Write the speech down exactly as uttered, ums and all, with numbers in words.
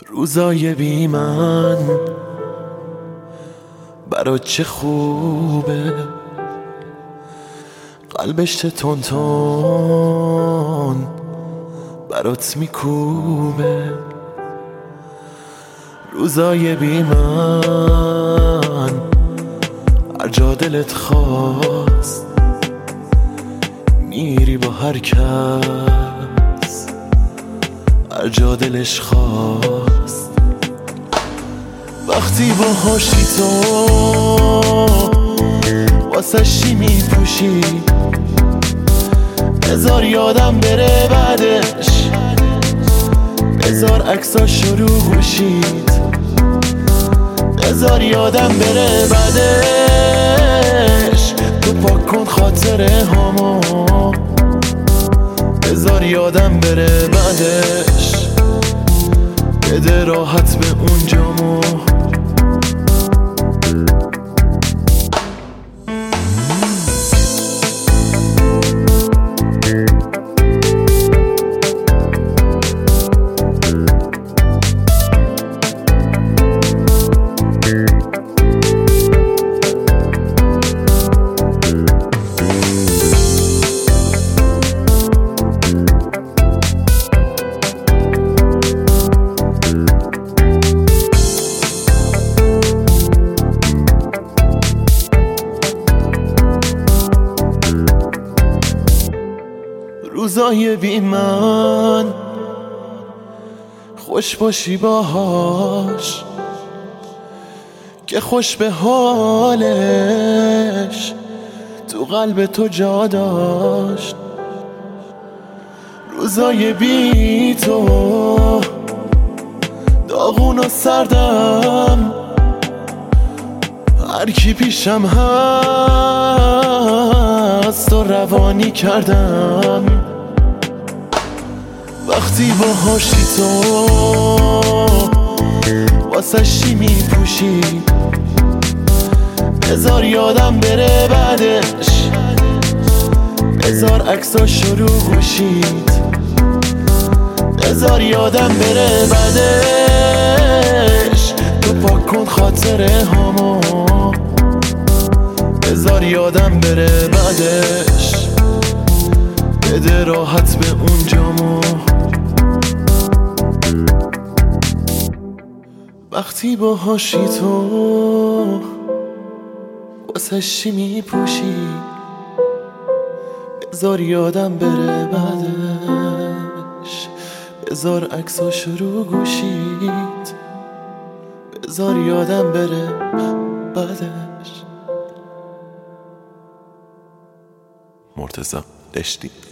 روزای بی من برات چه خوبه، قلبش چه تون تون برات میکوبه. روزای بی من هر جا دلت خواست میری با هر کس، هر جا دلش خواست. وقتی باهاشی تو واسه چی میپوشی؟ بذار یادم بره بعدش، بذار عکساشو رو گوشید، بذار یادم بره بعدش. تو پاک کن خاطره هامو، بذار یادم بره بعدش، بده راحت به اونجامو. روزای بی من خوش باشی باهاش که خوش به حالش تو قلب تو جا داشت. روزای بی تو داغون و سردم، هر کی پیشم هست و روانی کردم. وقتی باهاشی تو واسه چی میپوشی؟ بذار یادم بره بعدش، بذار عکساشو رو گوشید، بذار یادم بره بعدش. تو پاک کن خاطره هامو، بذار یادم بره بعدش، بده راحت به اونجامو. وقتی باهاشی تو واسه چی میپوشی؟ بذار یادم بره بعدش، بذار عکساش رو گوشید، بذار یادم بره بعدش. مرتضی دشتی.